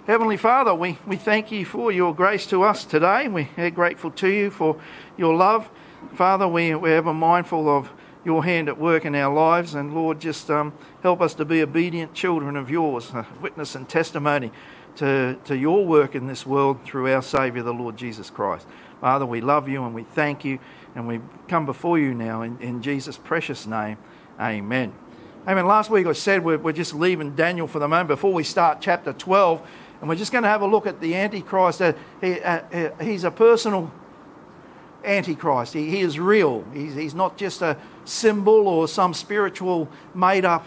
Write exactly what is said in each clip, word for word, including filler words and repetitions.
Heavenly Father, we, we thank you for your grace to us today. We are grateful to you for your love. Father, we, we're ever mindful of your hand at work in our lives. And Lord, just um, help us to be obedient children of yours, a witness and testimony to, to your work in this world through our Saviour, the Lord Jesus Christ. Father, we love you and we thank you. And we come before you now in, in Jesus' precious name. Amen. Amen. Last week I said we're, we're just leaving Daniel for the moment before we start chapter twelve. And we're just going to have a look at the Antichrist. Uh, he, uh, he's a personal Antichrist. He, he is real. He's, he's not just a symbol or some spiritual made-up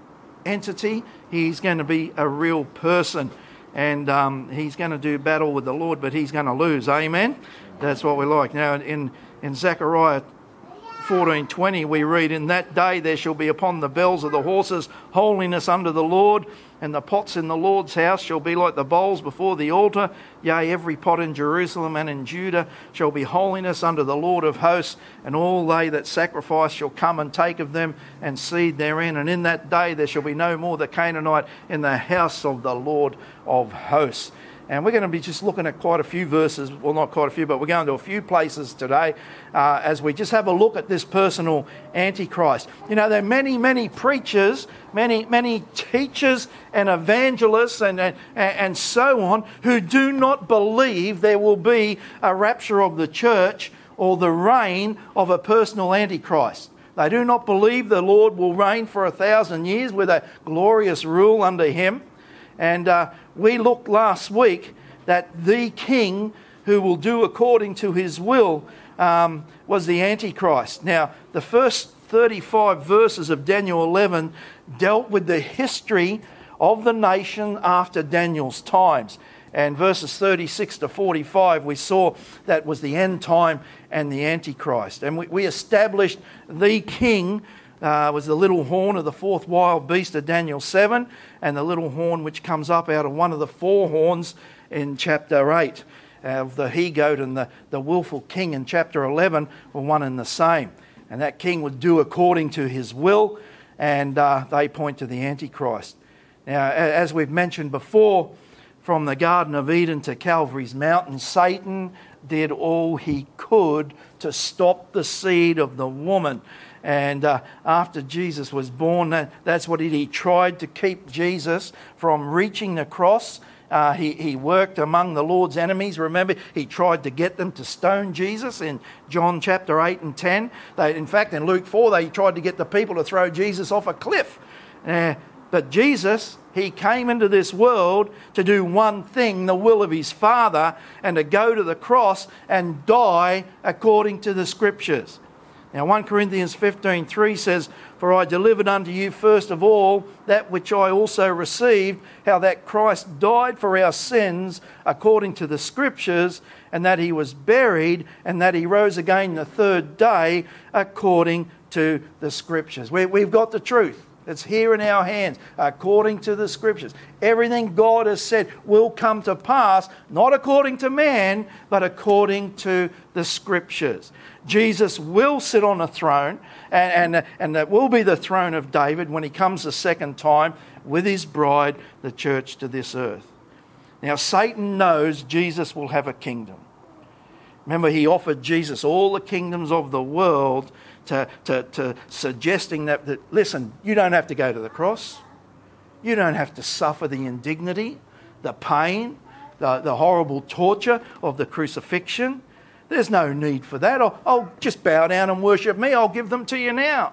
entity. He's going to be a real person. And um, he's going to do battle with the Lord, but he's going to lose. Amen? That's what we like. Now, in, in Zechariah fourteen twenty, we read, "In that day there shall be upon the bells of the horses holiness unto the Lord, and the pots in the Lord's house shall be like the bowls before the altar. Yea, every pot in Jerusalem and in Judah shall be holiness unto the Lord of hosts, and all they that sacrifice shall come and take of them and seed therein. And in that day there shall be no more the Canaanite in the house of the Lord of hosts." And we're going to be just looking at quite a few verses, well, not quite a few, but we're going to a few places today uh, as we just have a look at this personal Antichrist. You know, there are many, many preachers, many, many teachers and evangelists and, and, and so on who do not believe there will be a rapture of the church or the reign of a personal Antichrist. They do not believe the Lord will reign for a thousand years with a glorious rule under him. And uh, we looked last week that the king who will do according to his will um, was the Antichrist. Now, the first thirty-five verses of Daniel eleven dealt with the history of the nation after Daniel's times. And verses thirty-six to forty-five, we saw that was the end time and the Antichrist. And we, we established the king Uh, was the little horn of the fourth wild beast of Daniel seven, and the little horn which comes up out of one of the four horns in chapter eight of the he-goat, and the, the willful king in chapter eleven were one and the same. And that king would do according to his will, and uh, they point to the Antichrist. Now, as we've mentioned before, from the Garden of Eden to Calvary's mountain, Satan did all he could to stop the seed of the woman. And uh, after Jesus was born, that, that's what he did. He tried to keep Jesus from reaching the cross. Uh, he, he worked among the Lord's enemies. Remember, he tried to get them to stone Jesus in John chapter eight and ten. They, in fact, in Luke four, they tried to get the people to throw Jesus off a cliff. Uh, but Jesus, he came into this world to do one thing, the will of his Father, and to go to the cross and die according to the Scriptures. Now, First Corinthians fifteen three says, "For I delivered unto you first of all that which I also received, how that Christ died for our sins according to the Scriptures, and that he was buried, and that he rose again the third day according to the Scriptures." We, we've got the truth. It's here in our hands, according to the Scriptures. Everything God has said will come to pass, not according to man, but according to the Scriptures. Jesus will sit on a throne, and, and, and that will be the throne of David when he comes the second time with his bride, the church, to this earth. Now, Satan knows Jesus will have a kingdom. Remember, he offered Jesus all the kingdoms of the world to, to, to suggesting that, that, listen, you don't have to go to the cross. You don't have to suffer the indignity, the pain, the, the horrible torture of the crucifixion. There's no need for that. I'll, I'll just bow down and worship me. I'll give them to you now.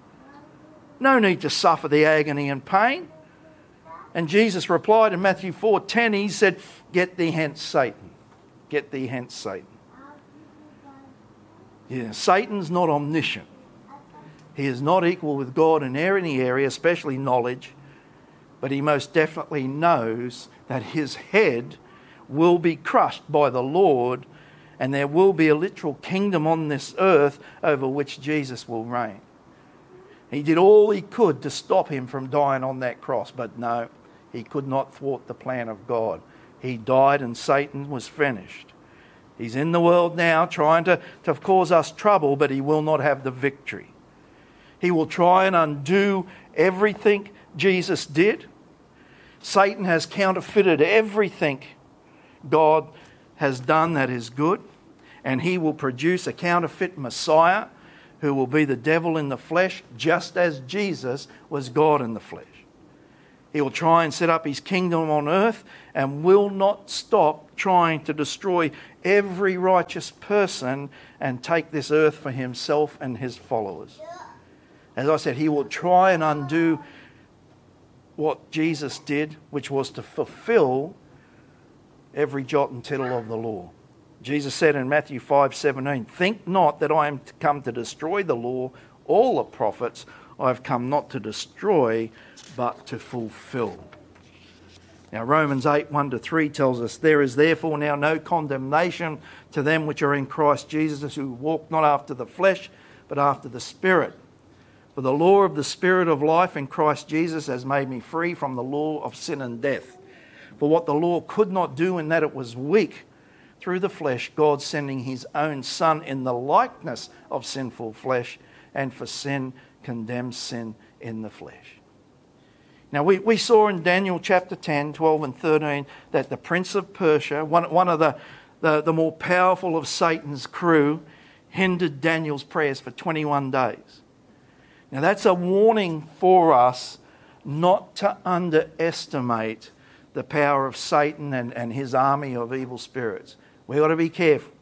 No need to suffer the agony and pain. And Jesus replied in Matthew four ten, he said, "Get thee hence, Satan. Get thee hence, Satan." Yeah, Satan's not omniscient. He is not equal with God in any area, especially knowledge. But he most definitely knows that his head will be crushed by the Lord, and there will be a literal kingdom on this earth over which Jesus will reign. He did all he could to stop him from dying on that cross, but no, he could not thwart the plan of God. He died and Satan was finished. He's in the world now trying to, to cause us trouble, but he will not have the victory. He will try and undo everything Jesus did. Satan has counterfeited everything God has done that is good, and he will produce a counterfeit Messiah who will be the devil in the flesh, just as Jesus was God in the flesh. He will try and set up his kingdom on earth and will not stop trying to destroy every righteous person and take this earth for himself and his followers. As I said, he will try and undo what Jesus did, which was to fulfill every jot and tittle of the law. Jesus said in Matthew five seventeen, "Think not that I am come to destroy the law, all the prophets. I have come not to destroy, but to fulfill." Now Romans eight one to three tells us, "There is therefore now no condemnation to them which are in Christ Jesus, who walk not after the flesh, but after the Spirit. For the law of the Spirit of life in Christ Jesus has made me free from the law of sin and death. For what the law could not do in that it was weak, through the flesh, God sending his own Son in the likeness of sinful flesh, and for sin condemns sin in the flesh." Now we, we saw in Daniel chapter ten, twelve and thirteen that the Prince of Persia, one, one of the, the, the more powerful of Satan's crew, hindered Daniel's prayers for twenty-one days. Now that's a warning for us not to underestimate the power of Satan and, and his army of evil spirits. We've got to be careful.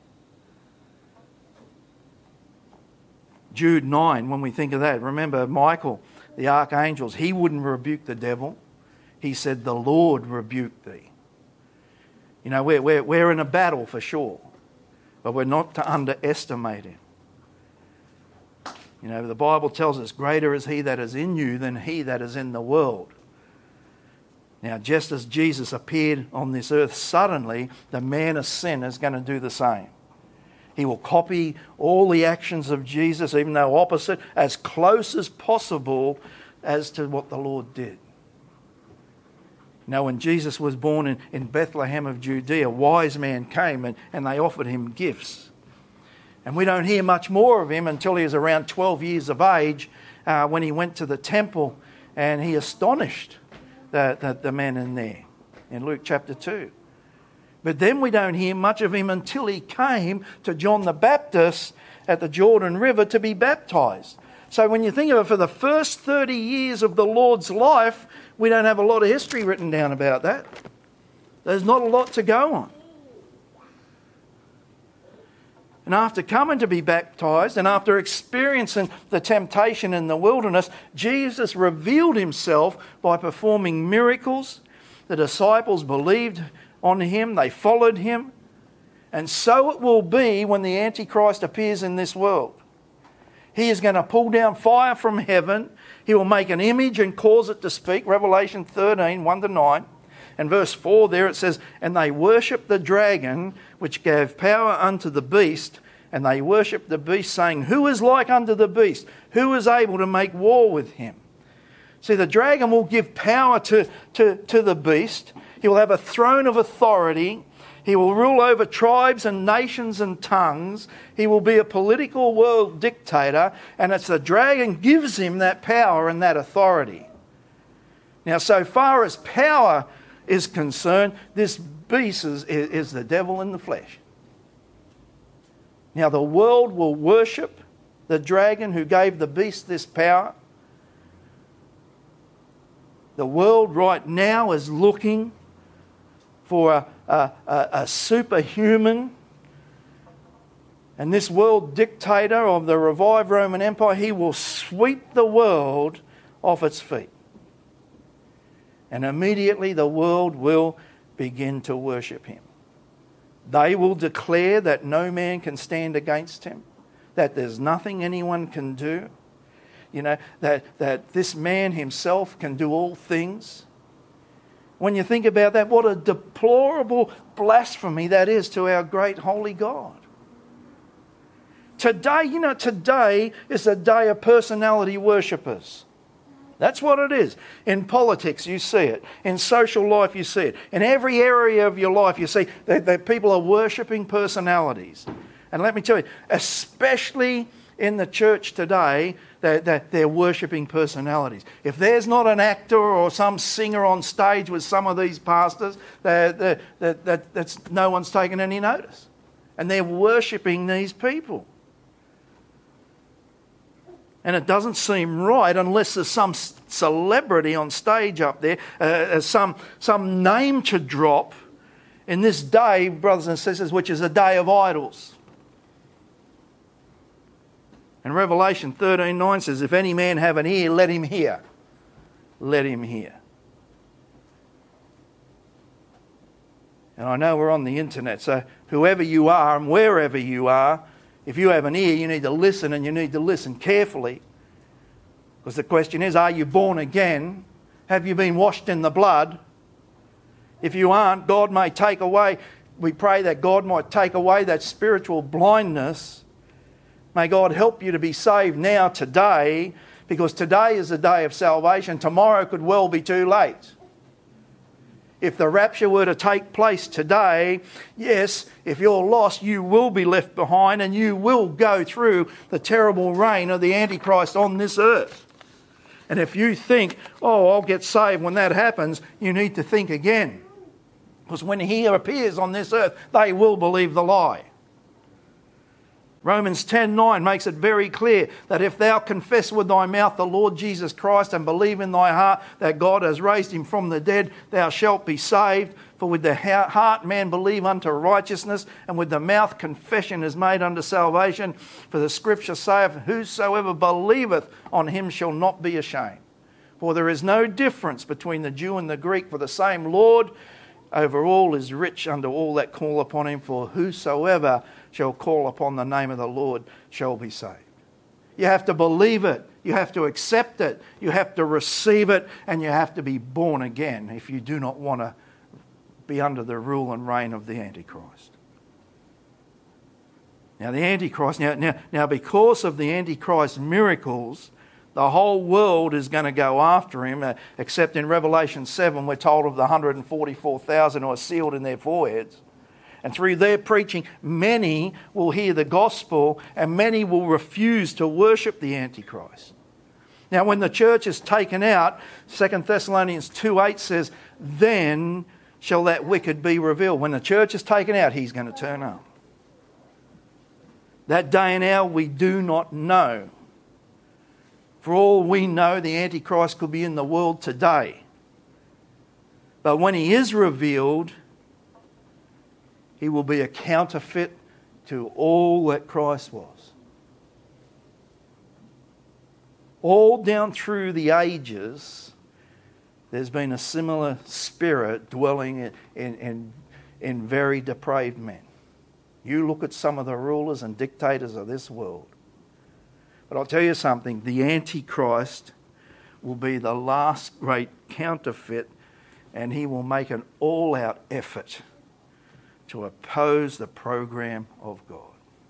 Jude nine, when we think of that, remember Michael, the archangels, he wouldn't rebuke the devil. He said, "The Lord rebuked thee." You know, we're, we're, we're in a battle for sure, but we're not to underestimate him. You know, the Bible tells us, "Greater is he that is in you than he that is in the world." Now, just as Jesus appeared on this earth suddenly, the man of sin is going to do the same. He will copy all the actions of Jesus, even though opposite, as close as possible as to what the Lord did. Now, when Jesus was born in, in Bethlehem of Judea, a wise man came and, and they offered him gifts. And we don't hear much more of him until he was around twelve years of age, uh, when he went to the temple and he astonished the, the, the men in there in Luke chapter two. But then we don't hear much of him until he came to John the Baptist at the Jordan River to be baptized. So when you think of it, for the first thirty years of the Lord's life, we don't have a lot of history written down about that. There's not a lot to go on. And after coming to be baptized and after experiencing the temptation in the wilderness, Jesus revealed himself by performing miracles. The disciples believed on him, they followed him. And so it will be when the Antichrist appears in this world. He is going to pull down fire from heaven. He will make an image and cause it to speak. Revelation thirteen, one to nine. And verse four there it says, "And they worshipped the dragon, which gave power unto the beast. And they worshipped the beast, saying, Who is like unto the beast? Who is able to make war with him?" See, the dragon will give power to, to, to the beast. He will have a throne of authority. He will rule over tribes and nations and tongues. He will be a political world dictator. And it's the dragon gives him that power and that authority. Now, so far as power is concerned, this beast is, is the devil in the flesh. Now, the world will worship the dragon who gave the beast this power. The world right now is looking for a, a, a, a superhuman. And this world dictator of the revived Roman Empire, he will sweep the world off its feet. And immediately the world will begin to worship him. They will declare that no man can stand against him, that there's nothing anyone can do, you know, that, that this man himself can do all things. When you think about that, what a deplorable blasphemy that is to our great holy God. Today, you know, today is a day of personality worshippers. That's what it is. In politics, you see it. In social life, you see it. In every area of your life, you see that, that people are worshipping personalities. And let me tell you, especially in the church today that they're, they're worshipping personalities. If there's not an actor or some singer on stage with some of these pastors, they're, they're, they're, that, that's, no one's taken any notice. And they're worshipping these people. And it doesn't seem right unless there's some celebrity on stage up there, uh, some, some name to drop in this day, brothers and sisters, which is a day of idols. And Revelation thirteen nine says, if any man have an ear, let him hear. Let him hear. And I know we're on the internet, so whoever you are and wherever you are, if you have an ear, you need to listen, and you need to listen carefully. Because the question is, are you born again? Have you been washed in the blood? If you aren't, God may take away, we pray that God might take away that spiritual blindness. May God help you to be saved now, today, because today is the day of salvation. Tomorrow could well be too late. If the rapture were to take place today, yes, if you're lost, you will be left behind and you will go through the terrible reign of the Antichrist on this earth. And if you think, oh, I'll get saved when that happens, you need to think again. Because when he appears on this earth, they will believe the lie. Romans ten nine makes it very clear that if thou confess with thy mouth the Lord Jesus Christ and believe in thy heart that God has raised him from the dead, thou shalt be saved. For with the heart man believe unto righteousness, and with the mouth confession is made unto salvation. For the scripture saith, whosoever believeth on him shall not be ashamed. For there is no difference between the Jew and the Greek, for the same Lord over all is rich unto all that call upon him. For whosoever shall call upon the name of the Lord shall be saved. You have to believe it. You have to accept it. You have to receive it. And you have to be born again if you do not want to be under the rule and reign of the Antichrist. Now the Antichrist, now, now, now because of the Antichrist's miracles, the whole world is going to go after him, uh, except in Revelation seven we're told of the one hundred forty-four thousand who are sealed in their foreheads. And through their preaching, many will hear the gospel and many will refuse to worship the Antichrist. Now when the church is taken out, Second Thessalonians two eight says, then shall that wicked be revealed. When the church is taken out, he's going to turn up. That day and hour we do not know. For all we know, the Antichrist could be in the world today. But when he is revealed, he will be a counterfeit to all that Christ was. All down through the ages, there's been a similar spirit dwelling in, in, in, in very depraved men. You look at some of the rulers and dictators of this world. But I'll tell you something, the Antichrist will be the last great counterfeit, and he will make an all-out effort to oppose the program of God.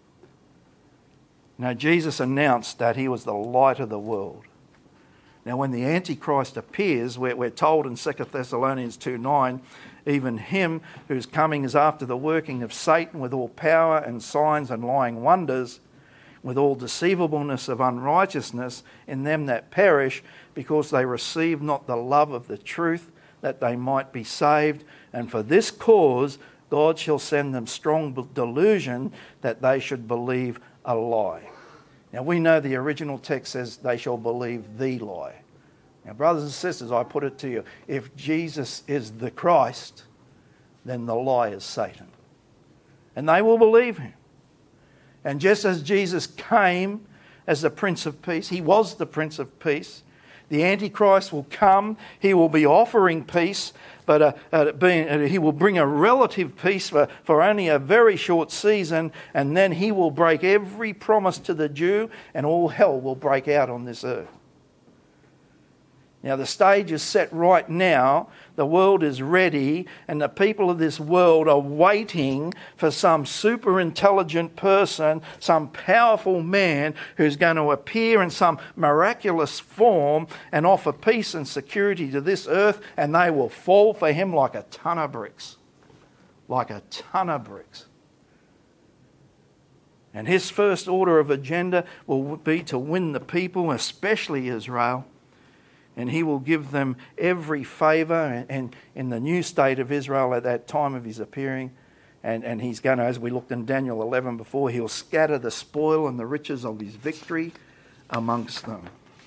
Now, Jesus announced that he was the light of the world. Now, when the Antichrist appears, we're, we're told in Second Thessalonians two nine, even him whose coming is after the working of Satan with all power and signs and lying wonders, with all deceivableness of unrighteousness in them that perish, because they receive not the love of the truth, that they might be saved. And for this cause God shall send them strong delusion, that they should believe a lie. Now we know the original text says they shall believe the lie. Now brothers and sisters, I put it to you, if Jesus is the Christ, then the lie is Satan. And they will believe him. And just as Jesus came as the Prince of Peace, he was the Prince of Peace, the Antichrist will come, he will be offering peace, but uh, uh, being, uh, he will bring a relative peace for, for only a very short season, and then he will break every promise to the Jew, and all hell will break out on this earth. Now the stage is set right now, the world is ready, and the people of this world are waiting for some super intelligent person, some powerful man who's going to appear in some miraculous form and offer peace and security to this earth, and they will fall for him like a ton of bricks. Like a ton of bricks. And his first order of agenda will be to win the people, especially Israel. And he will give them every favour, and in the new state of Israel at that time of his appearing. And, and he's going to, as we looked in Daniel eleven before, he'll scatter the spoil and the riches of his victory amongst them.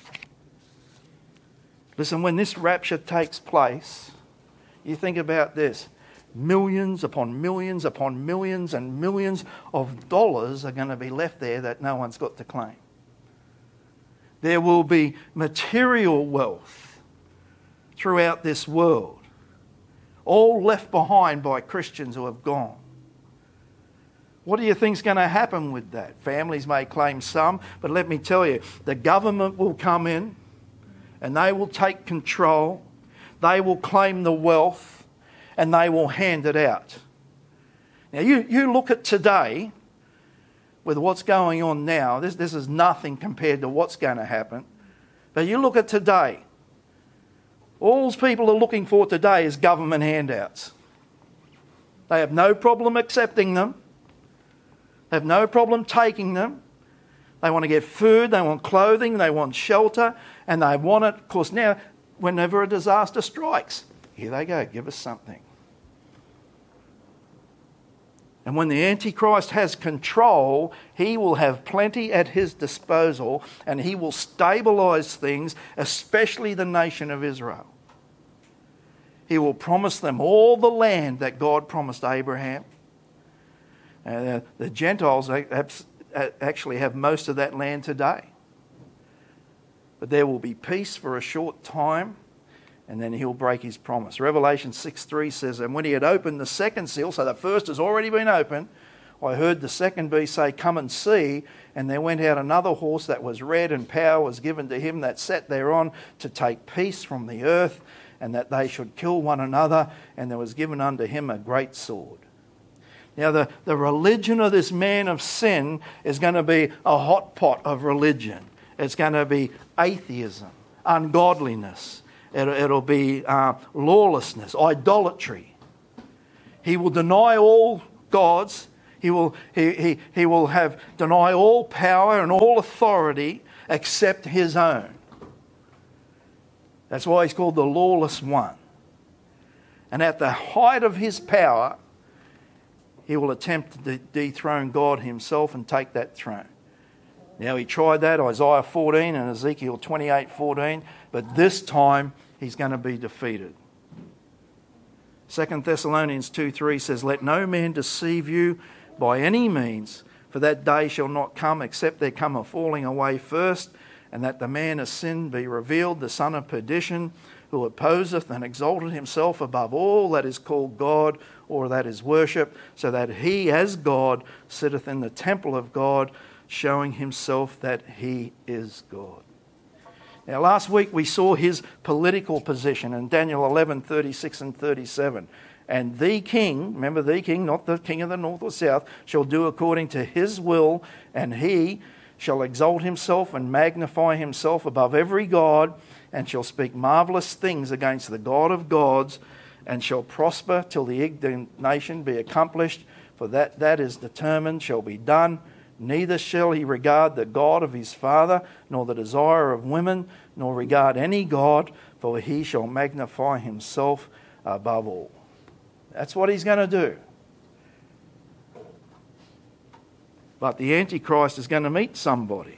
Listen, when this rapture takes place, you think about this. Millions upon millions upon millions and millions of dollars are going to be left there that no one's got to claim. There will be material wealth throughout this world, all left behind by Christians who have gone. What do you think is going to happen with that? Families may claim some, but let me tell you, the government will come in and they will take control. They will claim the wealth and they will hand it out. Now, you, you look at today, with what's going on now, this, this is nothing compared to what's going to happen. But you look at today, all people are looking for today is government handouts. They have no problem accepting them. They have no problem taking them. They want to get food, they want clothing, they want shelter, and they want it, of course, now, whenever a disaster strikes, here they go, give us something. And when the Antichrist has control, he will have plenty at his disposal, and he will stabilise things, especially the nation of Israel. He will promise them all the land that God promised Abraham. Uh, the Gentiles actually have most of that land today. But there will be peace for a short time, and then he'll break his promise. Revelation six three says, and when he had opened the second seal, so the first has already been opened, I heard the second beast say, come and see. And there went out another horse that was red, and power was given to him that sat thereon to take peace from the earth, and that they should kill one another. And there was given unto him a great sword. Now, the, the religion of this man of sin is going to be a hot pot of religion. It's going to be atheism, ungodliness. It, it'll be uh, lawlessness, idolatry. He will deny all gods. He will, he, he, he will have deny all power and all authority except his own. That's why he's called the lawless one. And at the height of his power, he will attempt to dethrone God himself and take that throne. Now, he tried that, Isaiah fourteen and Ezekiel twenty-eight fourteen, but this time he's going to be defeated. Second Thessalonians two three says, let no man deceive you by any means, for that day shall not come except there come a falling away first, and that the man of sin be revealed, the son of perdition, who opposeth and exalteth himself above all that is called God or that is worshipped, so that he as God sitteth in the temple of God, showing himself that he is God. Now, last week we saw his political position in Daniel eleven thirty-six and thirty-seven. And the king, remember the king, not the king of the north or south, shall do according to his will, and he shall exalt himself and magnify himself above every god, and shall speak marvellous things against the God of gods, and shall prosper till the indignation be accomplished, for that that is determined shall be done. Neither shall he regard the God of his father, nor the desire of women, nor regard any god, for he shall magnify himself above all. That's what he's going to do. But the Antichrist is going to meet somebody.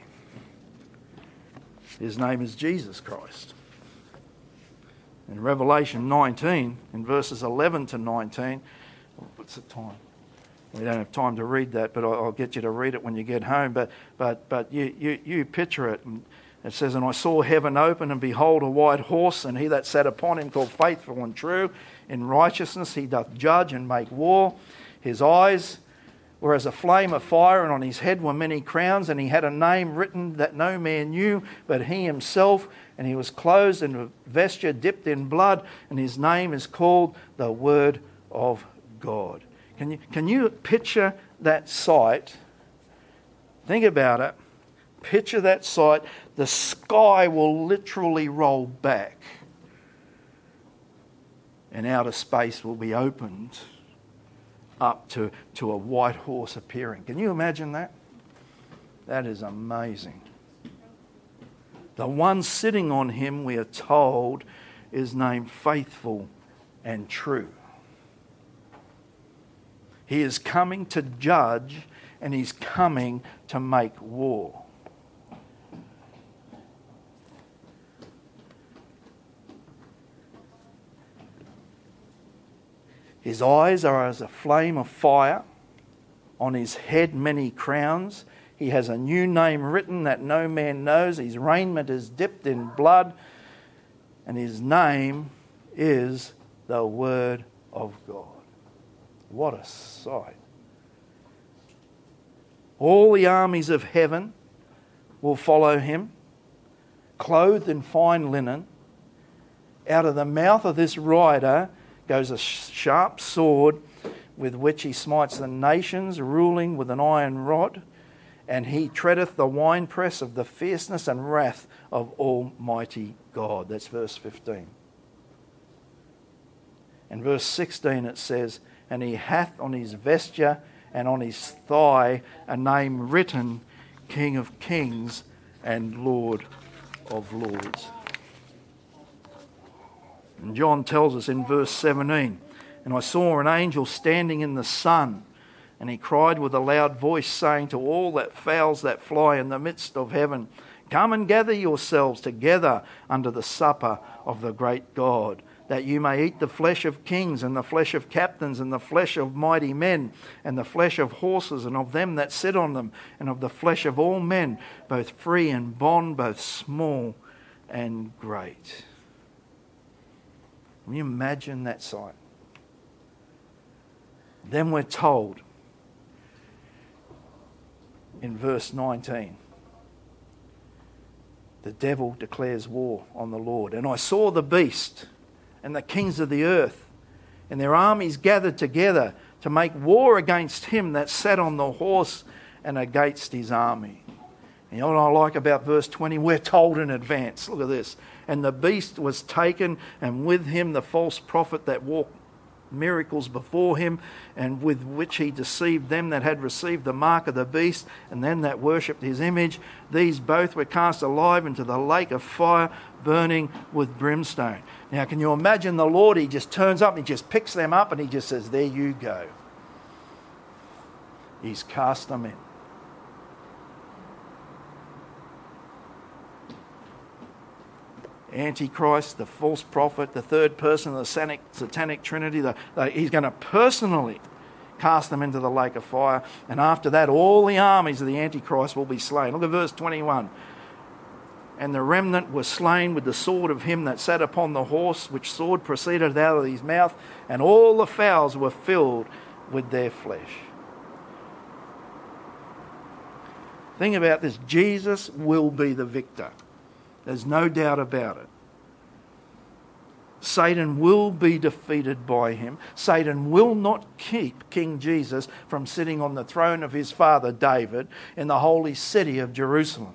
His name is Jesus Christ. In Revelation nineteen, in verses eleven to nineteen, what's the time? We don't have time to read that, but I'll get you to read it when you get home. But but but you you, you picture it. And it says, and I saw heaven open, and behold a white horse, and he that sat upon him called Faithful and True. In righteousness he doth judge and make war. His eyes were as a flame of fire, and on his head were many crowns, and he had a name written that no man knew but he himself. And he was clothed in a vesture dipped in blood, and his name is called the Word of God. Can you, can you picture that sight? Think about it. Picture that sight. The sky will literally roll back, and outer space will be opened up to, to a white horse appearing. Can you imagine that? That is amazing. The one sitting on him, we are told, is named Faithful and True. He is coming to judge, and he's coming to make war. His eyes are as a flame of fire. On his head many crowns. He has a new name written that no man knows. His raiment is dipped in blood. And his name is the Word of God. What a sight. All the armies of heaven will follow him, clothed in fine linen. Out of the mouth of this rider goes a sharp sword with which he smites the nations, ruling with an iron rod, and he treadeth the winepress of the fierceness and wrath of Almighty God. That's verse fifteen. And verse sixteen it says, and he hath on his vesture and on his thigh a name written, King of Kings and Lord of Lords. And John tells us in verse seventeen, and I saw an angel standing in the sun, and he cried with a loud voice, saying to all that fowls that fly in the midst of heaven, come and gather yourselves together unto the supper of the great God, that you may eat the flesh of kings, and the flesh of captains, and the flesh of mighty men, and the flesh of horses, and of them that sit on them, and of the flesh of all men, both free and bond, both small and great. Can you imagine that sight? Then we're told in verse nineteen, the devil declares war on the Lord. And I saw the beast and the kings of the earth and their armies gathered together to make war against him that sat on the horse and against his army. And you know what I like about verse twenty? We're told in advance. Look at this. And the beast was taken, and with him the false prophet that walked miracles before him, and with which he deceived them that had received the mark of the beast, and them that worshipped his image. These both were cast alive into the lake of fire, burning with brimstone. Now, can you imagine the Lord? He just turns up and he just picks them up and he just says, there you go. He's cast them in. Antichrist, the false prophet, the third person of the satanic, satanic trinity, the, the, he's going to personally cast them into the lake of fire. And after that, all the armies of the Antichrist will be slain. Look at verse twenty-one. And the remnant was slain with the sword of him that sat upon the horse, which sword proceeded out of his mouth, and all the fowls were filled with their flesh. Think about this. Jesus will be the victor. There's no doubt about it. Satan will be defeated by him. Satan will not keep King Jesus from sitting on the throne of his father David in the holy city of Jerusalem.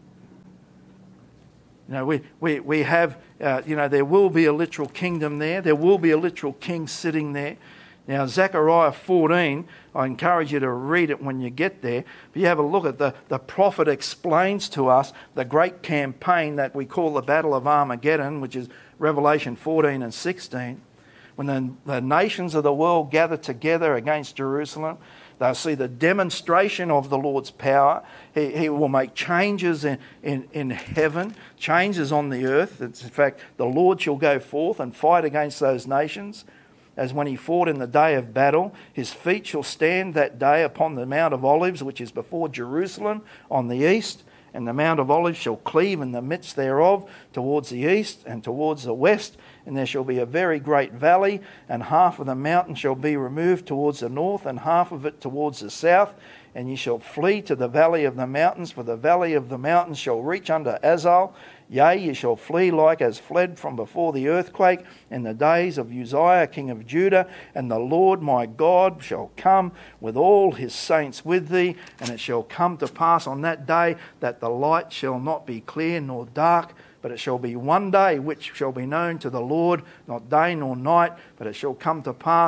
You know, we, we, we have, uh, you know, there will be a literal kingdom there. There will be a literal king sitting there. Now, Zechariah fourteen, I encourage you to read it when you get there. But you have a look at the, the prophet explains to us the great campaign that we call the Battle of Armageddon, which is Revelation fourteen and sixteen. When the, the nations of the world gather together against Jerusalem, they'll see the demonstration of the Lord's power. He, he will make changes in, in, in heaven, changes on the earth. It's, in fact, the Lord shall go forth and fight against those nations. As when he fought in the day of battle, his feet shall stand that day upon the Mount of Olives, which is before Jerusalem on the east, and the Mount of Olives shall cleave in the midst thereof towards the east and towards the west, and there shall be a very great valley, and half of the mountain shall be removed towards the north, and half of it towards the south, and ye shall flee to the valley of the mountains, for the valley of the mountains shall reach unto Azal. Yea, ye shall flee like as fled from before the earthquake in the days of Uzziah king of Judah. And the Lord my God shall come with all his saints with thee. And it shall come to pass on that day that the light shall not be clear nor dark, but it shall be one day which shall be known to the Lord, not day nor night. But it shall come to pass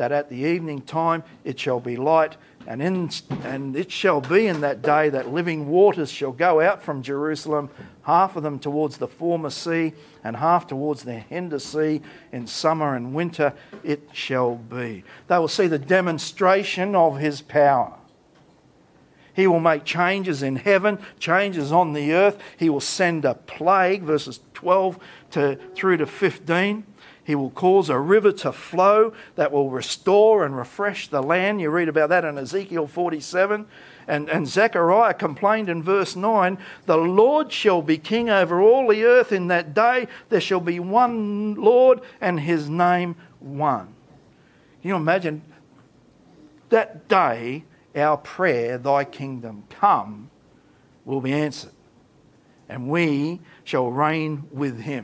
that at the evening time it shall be light, and in and it shall be in that day that living waters shall go out from Jerusalem, half of them towards the former sea, and half towards the hinder sea. In summer and winter it shall be. They will see the demonstration of his power. He will make changes in heaven, changes on the earth. He will send a plague, verses twelve to through to fifteen. He will cause a river to flow that will restore and refresh the land. You read about that in Ezekiel forty-seven. And, and Zechariah complained in verse nine, the Lord shall be king over all the earth in that day. There shall be one Lord and his name one. Can you imagine that day? Our prayer, thy kingdom come, will be answered, and we shall reign with him.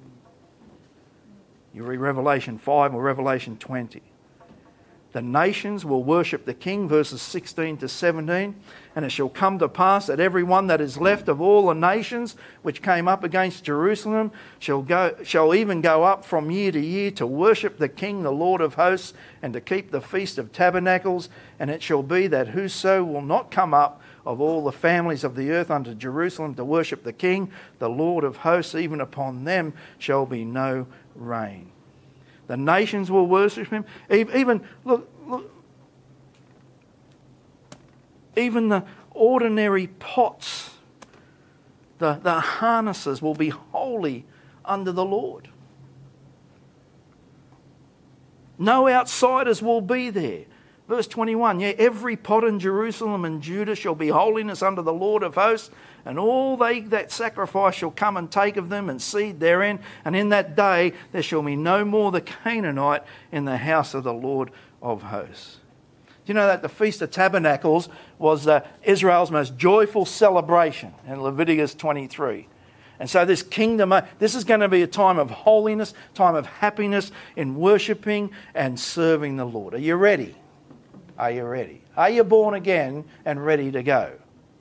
You read Revelation five or Revelation twenty. The nations will worship the King, verses sixteen to seventeen. And it shall come to pass that every one that is left of all the nations which came up against Jerusalem shall go, shall even go up from year to year to worship the King, the Lord of hosts, and to keep the Feast of Tabernacles. And it shall be that whoso will not come up of all the families of the earth unto Jerusalem to worship the King, the Lord of hosts, even upon them shall be no rain. The nations will worship him. Even, look, look, even the ordinary pots, the, the harnesses will be holy under the Lord. No outsiders will be there. Verse twenty-one, yeah, every pot in Jerusalem and Judah shall be holiness unto the Lord of hosts, and all they that sacrifice shall come and take of them and seed therein. And in that day there shall be no more the Canaanite in the house of the Lord of hosts. Do you know that the Feast of Tabernacles was uh, Israel's most joyful celebration in Leviticus twenty-three? And so this kingdom, this is going to be a time of holiness, time of happiness in worshipping and serving the Lord. Are you ready? Are you ready? Are you born again and ready to go?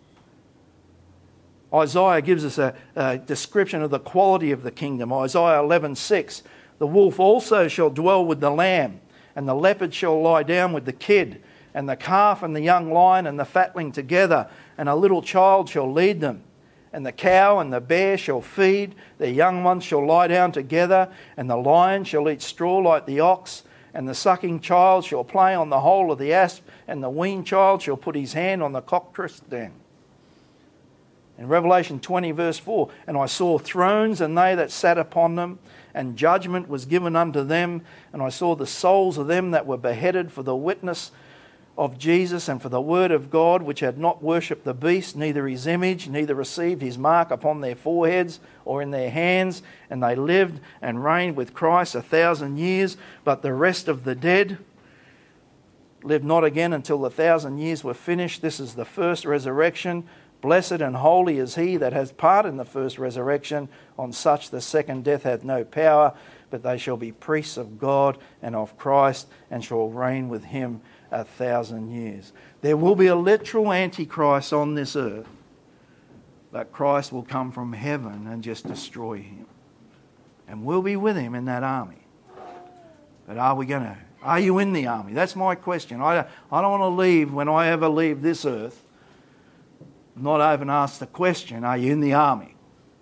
Isaiah gives us a, a description of the quality of the kingdom. Isaiah eleven six, the wolf also shall dwell with the lamb, and the leopard shall lie down with the kid, and the calf and the young lion and the fatling together, and a little child shall lead them. And the cow and the bear shall feed, their young ones shall lie down together, and the lion shall eat straw like the ox, and the sucking child shall play on the hole of the asp, and the weaned child shall put his hand on the cockatrice den. In Revelation twenty verse four, and I saw thrones and they that sat upon them, and judgment was given unto them, and I saw the souls of them that were beheaded for the witness of Jesus and for the word of God, which had not worshipped the beast, neither his image, neither received his mark upon their foreheads or in their hands, and they lived and reigned with Christ a thousand years. But the rest of the dead lived not again until the thousand years were finished. This is the first resurrection. Blessed and holy is he that has part in the first resurrection. On such the second death hath no power, but they shall be priests of God and of Christ, and shall reign with him a thousand years. There will be a literal antichrist on this earth, but Christ will come from heaven and just destroy him. And we'll be with him in that army. But are we going to? Are you in the army? That's my question. I, I don't want to leave, when I ever leave this earth, not even ask the question, are you in the army?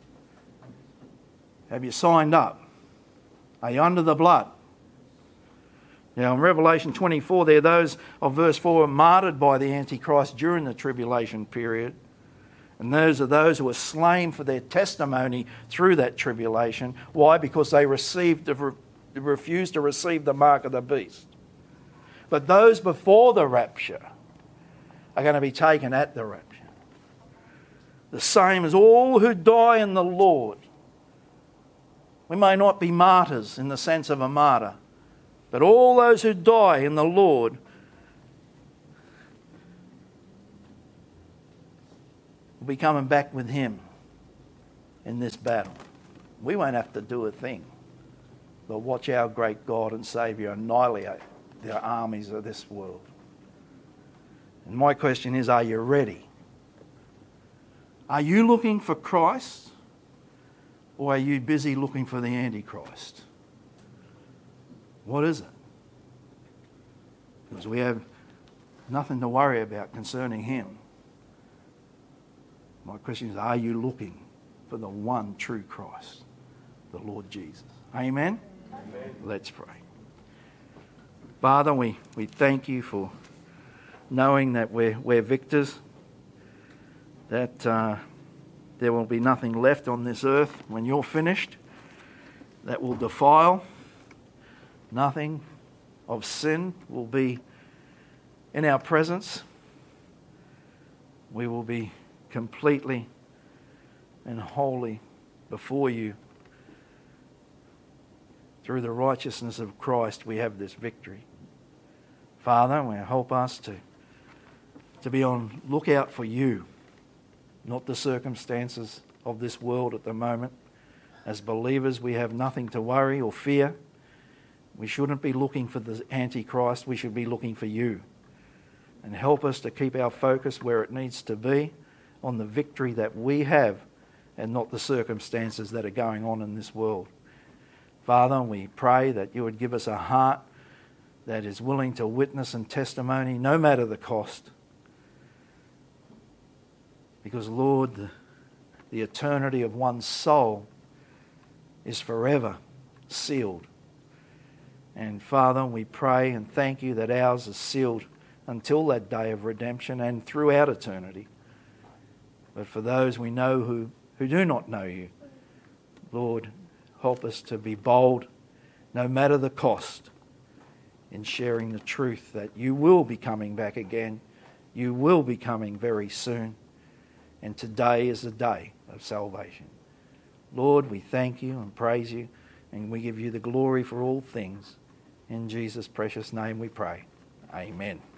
Have you signed up? Are you under the blood? Now in Revelation twenty-four, there are those of verse four martyred by the Antichrist during the tribulation period. And those are those who were slain for their testimony through that tribulation. Why? Because they received, refused to receive the mark of the beast. But those before the rapture are going to be taken at the rapture. The same as all who die in the Lord. We may not be martyrs in the sense of a martyr, but all those who die in the Lord will be coming back with him in this battle. We won't have to do a thing, but watch our great God and Saviour annihilate the armies of this world. And my question is, are you ready? Are you looking for Christ, or are you busy looking for the Antichrist? What is it? problems. We have nothing to worry about concerning him. My question is, are you looking for the one true Christ, the Lord Jesus? Amen? Amen. Let's pray. Father, we, we thank you for knowing that we're, we're victors, that uh, there will be nothing left on this earth when you're finished that will defile. Nothing of sin will be in our presence. We will be completely and wholly before you. Through the righteousness of Christ, we have this victory. Father, will help us to, to be on lookout for you, not the circumstances of this world at the moment. As believers, we have nothing to worry or fear. We shouldn't be looking for the Antichrist. We should be looking for you. And help us to keep our focus where it needs to be, on the victory that we have and not the circumstances that are going on in this world. Father, we pray that you would give us a heart that is willing to witness and testimony no matter the cost. Because, Lord, the, the eternity of one's soul is forever sealed. And Father, we pray and thank you that ours is sealed until that day of redemption and throughout eternity. But for those we know who, who do not know you, Lord, help us to be bold, no matter the cost, in sharing the truth that you will be coming back again. You will be coming very soon. And today is the day of salvation. Lord, we thank you and praise you, and we give you the glory for all things. In Jesus' precious name we pray. Amen.